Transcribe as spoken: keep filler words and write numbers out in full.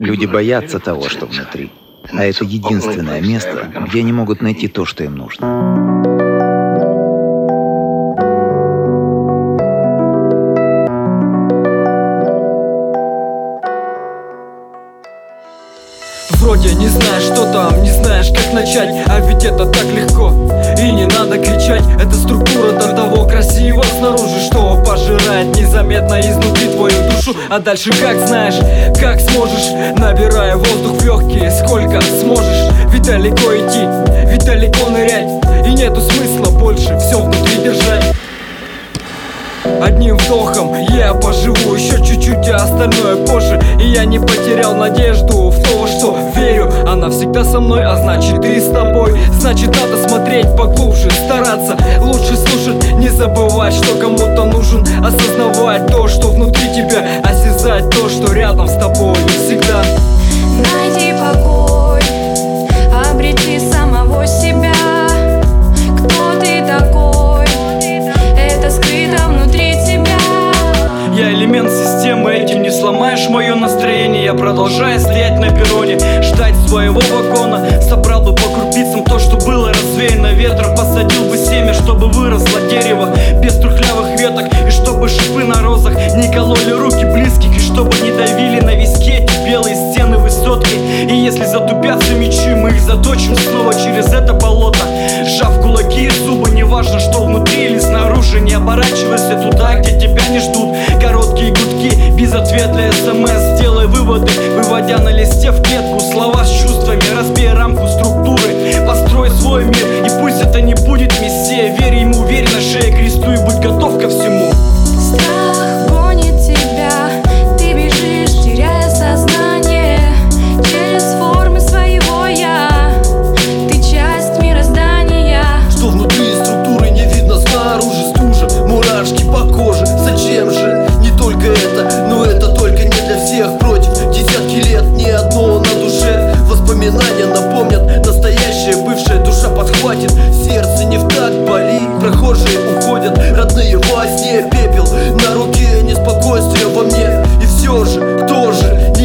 Люди боятся того, что внутри, а это единственное место, где они могут найти то, что им нужно. Вроде не знаешь, что там, не знаешь, как начать, а ведь это так легко. И не надо кричать, эта структура до того красива снаружи, что пожирает незаметно изнутри твою душу. А дальше как знаешь, как сможешь, набирая воздух в легкие, сколько сможешь. Ведь далеко идти, ведь далеко нырять, и нету смысла больше все внутри держать. Одним вдохом я поживу еще чуть-чуть, а остальное позже. И я не потерял надежду в то, что верю. Она всегда со мной, а значит и с тобой. Значит надо смотреть поглубже, стараться лучше слушать, не забывать, что кому-то нужен. Осознавать то, что внутри тебя, осязать то, что рядом с тобой всегда. Найди покой, обрети самого себя. Кто ты такой? Это скрыто внутри тебя. Я элемент системы, этим не сломаешь мое настроение. Я продолжаю стоять на перроне, ждать своего вагона. Собрал бы по крупицам то, что было развеяно ветром. Посадил бы семя, чтобы выросло дерево без трухлявых веток. И чтобы шипы на розах не кололи руки близких. И чтобы не давили на виске эти белые стены высотки. И если затупятся мечи, мы их заточим снова через это болото. Сжав кулаки и зубы, неважно, что внутри или снаружи. Не оборачивайся туда, где тебя не ждут. Короткие гудки, без ответа смс. Сделай выводы, выводя на листе в клетку слова с чувствами. Разбей рамку структуры, построй свой мир. И пусть это не будет мессия, верь ему уверенно, шея к кресту и будь готов ко всему. Страх гонит тебя, ты бежишь, теряя сознание. Через формы своего я, ты часть мироздания. Что внутри структуры не видно снаружи, стужа, мурашки по коже. Зачем же? Не только это, но это только не для всех. Против десятки лет, ни одно на душе. Воспоминания напомнят настоящее, бывшая душа подхватит. Сердце не в такт болит, прохожие уходят, родные во сне. Пепел на руке, неспокойствие во мне. И все же, кто же